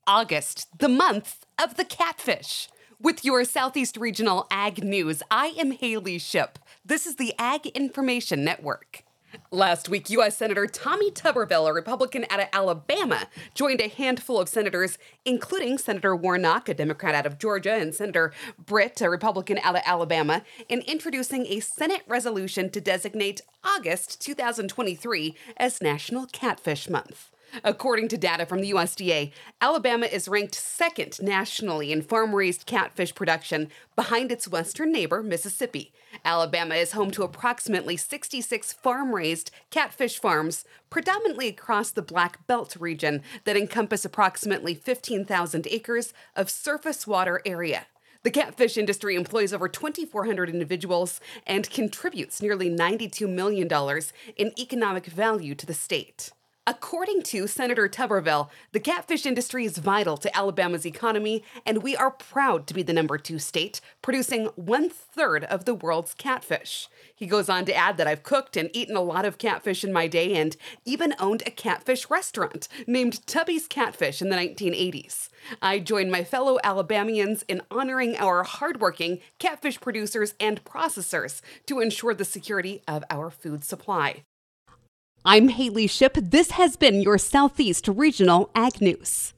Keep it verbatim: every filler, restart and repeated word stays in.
August, the month of the catfish. With your Southeast Regional Ag News, I am Haley Ship. This is the Ag Information Network. Last week, U S Senator Tommy Tuberville, a Republican out of Alabama, joined a handful of senators, including Senator Warnock, a Democrat out of Georgia, and Senator Britt, a Republican out of Alabama, in introducing a Senate resolution to designate August two thousand twenty-three as National Catfish Month. According to data from the U S D A, Alabama is ranked second nationally in farm-raised catfish production, behind its western neighbor, Mississippi. Alabama is home to approximately sixty-six farm-raised catfish farms, predominantly across the Black Belt region, that encompass approximately fifteen thousand acres of surface water area. The catfish industry employs over twenty-four hundred individuals and contributes nearly ninety-two million dollars in economic value to the state. According to Senator Tuberville, the catfish industry is vital to Alabama's economy, and we are proud to be the number two state, producing one-third of the world's catfish. He goes on to add that I've cooked and eaten a lot of catfish in my day and even owned a catfish restaurant named Tubby's Catfish in the nineteen eighties. I join my fellow Alabamians in honoring our hardworking catfish producers and processors to ensure the security of our food supply. I'm Haley Ship. This has been your Southeast Regional Ag News.